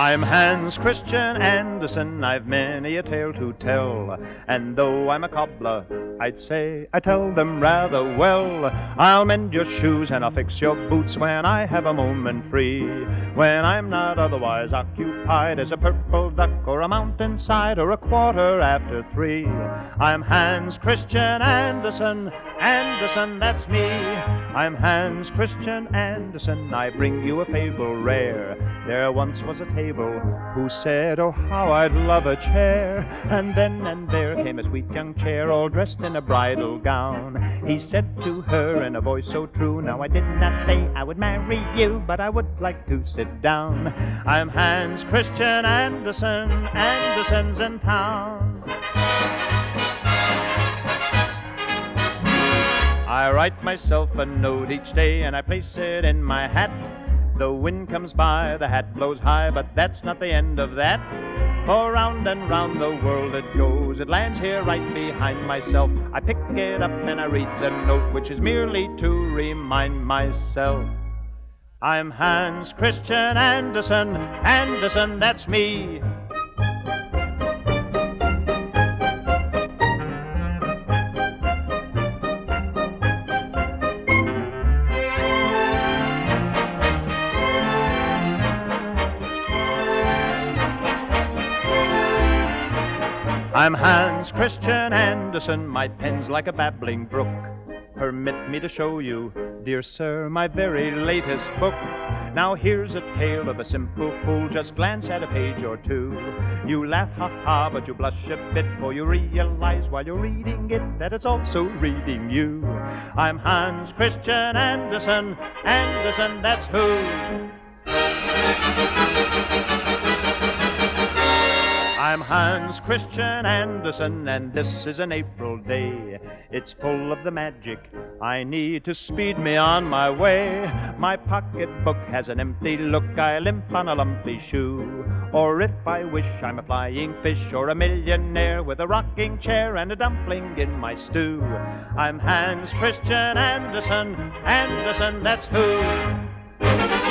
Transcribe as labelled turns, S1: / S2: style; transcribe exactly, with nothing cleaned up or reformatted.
S1: I'm Hans Christian Andersen, I've many a tale to tell, and though I'm a cobbler, I'd say I tell them rather well. I'll mend your shoes and I'll fix your boots when I have a moment free, when I'm not otherwise occupied as a purple duck or a mountainside or a quarter after three. I'm Hans Christian Andersen, Andersen, that's me. I'm Hans Christian Andersen, I bring you a fable rare. There once was a table who said, oh, how I'd love a chair. And then and there came a sweet young chair, all dressed in a bridal gown. He said to her in a voice so true, now I did not say I would marry you, but I would like to sit down. I'm Hans Christian Andersen, Andersen's in town. I write myself a note each day and I place it in my hat. The wind comes by, the hat blows high, but that's not the end of that. For round and round the world it goes, it lands here right behind myself. I pick it up and I read the note, which is merely to remind myself. I'm Hans Christian Andersen, Andersen, that's me. I'm Hans Christian Andersen, my pen's like a babbling brook. Permit me to show you, dear sir, my very latest book. Now here's a tale of a simple fool, just glance at a page or two. You laugh, ha ha, but you blush a bit, for you realize while you're reading it that it's also reading you. I'm Hans Christian Andersen, Andersen, that's who. I'm Hans Christian Andersen, and this is an April day. It's full of the magic I need to speed me on my way. My pocketbook has an empty look, I limp on a lumpy shoe. Or if I wish, I'm a flying fish or a millionaire with a rocking chair and a dumpling in my stew. I'm Hans Christian Andersen, Andersen, that's who.